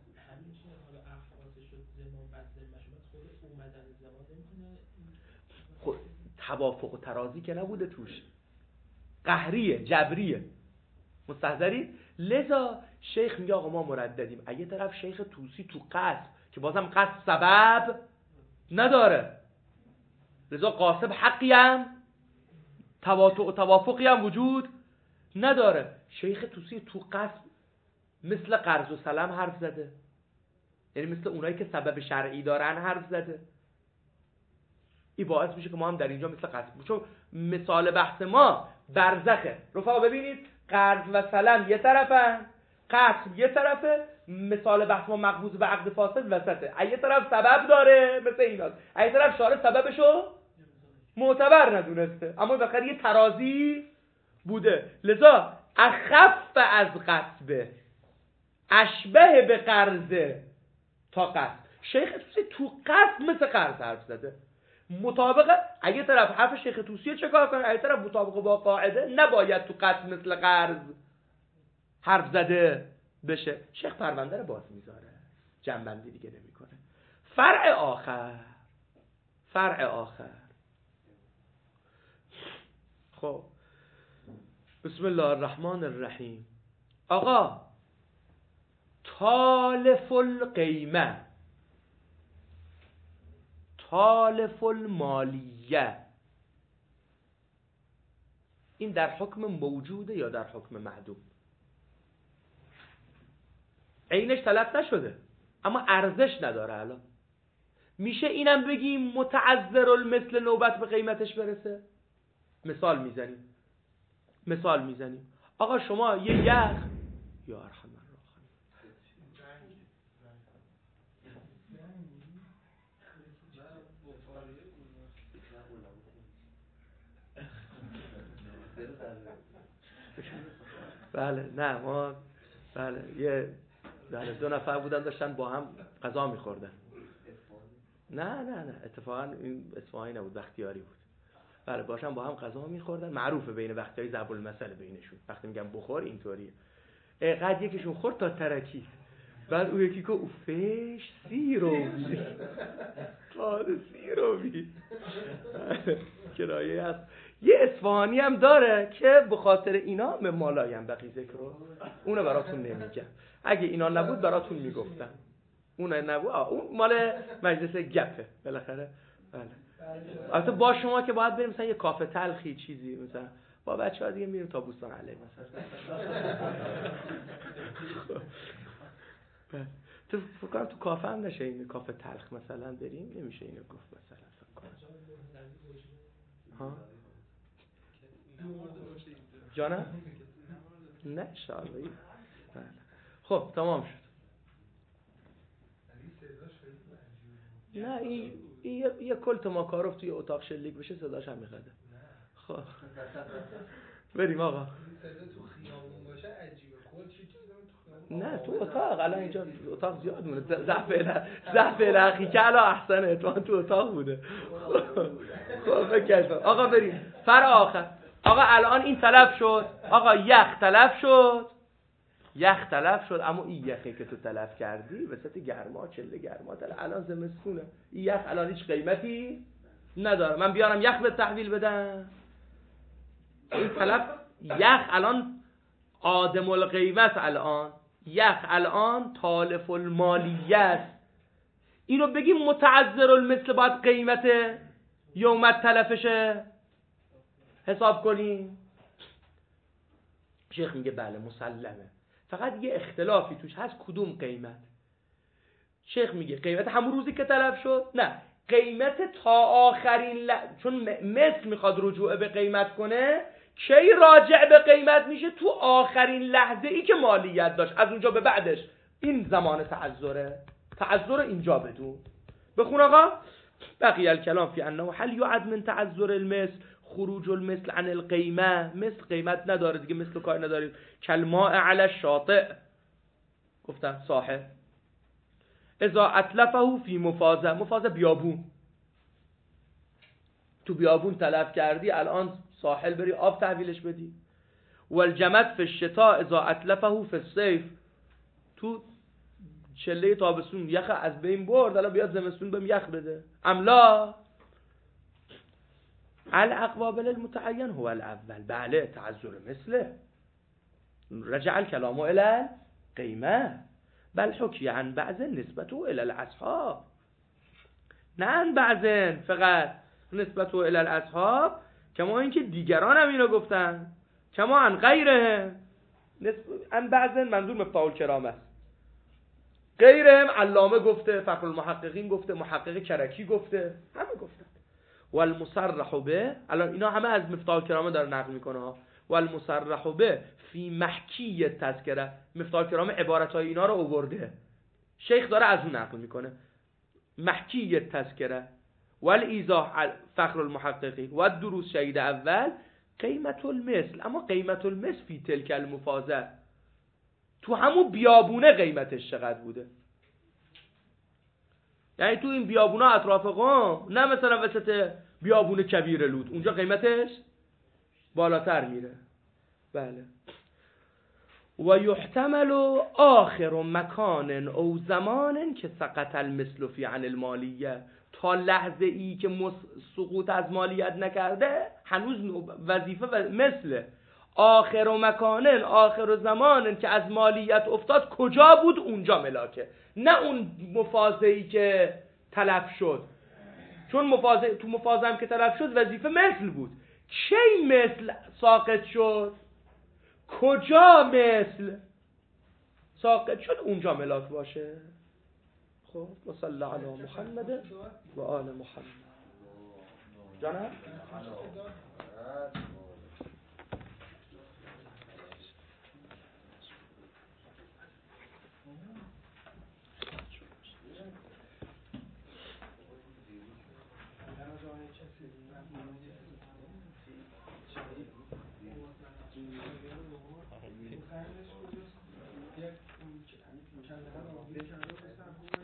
خب توافق و ترازی که نبوده توش، قهریه، جبریه، مستحضری. لذا شیخ میگه آقا ما مرددیم. از یه طرف شیخ طوسی تو قصد که بازم قصد سبب نداره، لذا قاصد حقی هم توافقی هم وجود نداره. شیخ طوسی تو قصد مثل قرض و سلام حرف زده، یعنی مثل اونایی که سبب شرعی دارن حرف زده. این باعث میشه که ما هم در اینجا مثل قصد، چون مثال بحث ما برزخه. رفقا ببینید قرض و سلام یه طرفن، قصد یه طرفه، مثال بحث ما مقبوض به عقد فاسد وسطه. یه طرف سبب داره مثل ایناست، یه طرف شارع سببشو معتبر ندونسته، اما بخیر یه ترازی بوده. لذا اخف از قصبه، اشبه به قرضه تا قصب. شیخ توسی تو قصب مثل قرض حرف زده. مطابق اگه طرف حرف شیخ توسی چه کار کنه؟ اگه طرف مطابق با قاعده نباید تو قصب مثل قرض حرف زده بشه. شیخ پرونده رو باز میذاره، جنبندی دیگه نمیکنه. فرع آخر خب بسم الله الرحمن الرحیم. آقا تالف القیمه، تالف المالیه، این در حکم موجوده یا در حکم معدوم؟ عینش تلف نشده اما ارزش نداره. الان میشه اینم بگیم متعذر المثل نوبت به قیمتش برسه؟ مثال میزنیم. آقا شما یه یخ یا ارحم الراحمین بله نه ما بله دو نفر بودن داشتن با هم غذا میخوردن. نه اتفاقا این اصفهانی نبود، بختیاری بود. بله باشن با هم غذا میخوردن. معروفه بین بختیاری ضرب المثل بینشون، وقتی میگم بخور اینطوریه. قد یکیشون خورد تا ترکی، بعد اون یکی که اوفش سی رو بی کرایه هست. یه اصفهانی هم داره که به خاطر اینا به مالایم بقی ذکر رو اونو براتون نمیگم. اگه اینا نبود براتون میگفتم. اون نبود اون مال مجلس گپه بالاخره. بله البته با شما که باید بریم مثلا یه کافه تلخی چیزی، مثلا با بچه‌ها دیگه میریم تا بوستان علی مثلا. تو فکر کنم تو کافه هم نشه این کافه تلخ مثلا بریم، نمیشه اینو گفت مثلا فکر کنم. ها جانا نه ان شاء الله. خب تمام شد. نه این یه کلت ماکاروف توی اتاق شلیک بشه صداش هم میخواد. خب بریم آقا. صدا تو خیابون باشه عجیبه. کل چی نه تو اتاق، الان اینجا اتاق زیاد مونه. ضعف الاخی که الان احسنه تو اتاق بوده. خب بکش آقا بریم. فرع آخر. آقا الان این تلف شد. آقا یخ تلف شد اما این یخی که تو تلف کردی وسط گرما، چله گرما، الان زمستونه، این یخ الان هیچ قیمتی نداره. من بیارم یخ به تحویل بدم؟ این تلف یخ الان آدم القیمت، الان یخ الان تالف المالیه است. اینو بگیم متعذر المثل باید قیمت یومت تلفشه حساب کنیم. شیخ میگه بله مسلمه، فقط یه اختلافی توش هست. کدوم قیمت؟ شیخ میگه قیمت همون روزی که تلف شد؟ نه، قیمت تا آخرین چون مثل میخواد رجوع به قیمت کنه، کی راجع به قیمت میشه؟ تو آخرین لحظه ای که مالیت داشت، از اونجا به بعدش این زمان تعذر اینجا بدون. بخون آقا. بقیه الکلام فی انه هل یعد من تعذر المثل خروج المثل عن القیمه. مثل قیمت نداره دیگه، مثل کار نداریم. کلماء علی الشاطئ گفتم ساحل. اذا اتلفه فی مفازه بیابون، تو بیابون تلف کردی، الان ساحل بری آب تحویلش بدی. والجمد فی الشتاء اذا اتلفه فی الصیف، تو چله تابستون یخ از بین برد، الان بیاد زمستون بهم یخ بده. املا الاقوابل المتعین هو الاول. بله تعذر مثله رجع الكلام الى قیمه بل حکی عن بعض نسبته الى الاصحاب، نه عن بعض فقط نسبته الى الاصحاب، کما اینکه دیگران هم اینو گفتن، کما عن غیره عن بعض منظور مفتاح الکرام است، غیرهم علامه گفته، فخر المحققین گفته، محقق کرکی گفته، همه گفتن. والمصرح به، الان اینا همه از مفتاح الکرامه داره نقل میکنه ها. والمصرح به فی محکی تذکره، مفتاح الکرامه عبارتای اینا رو آورده، شیخ داره از اون نقل میکنه. محکی تذکره والایضاح فخر المحققین و دروس شهید اول قیمت المثل، اما قیمت المثل فی تلک المفازه، تو همون بیابونه قیمتش چقدر بوده؟ یعنی تو این بیابونا اطراف قم، نه مثلا وسط بیابون کبیر لود، اونجا قیمتش بالاتر میره. بله. و یحتمل آخر مکان او زمان که سقط المثل فی عن المالیه، تا لحظه ای که سقوط از مالیت نکرده هنوز وظیفه مثله. آخر و مکانن، آخر و زمانن که از مالیت افتاد کجا بود؟ اونجا ملاکه، نه اون مفازه‌ای که تلف شد، چون تو مفازه هم که تلف شد وظیفه مثل بود. کی مثل ساقط شد؟ کجا مثل ساقط شد؟ اونجا ملاک باشه. خب و صلی علی محمد و آل محمد. جانم یک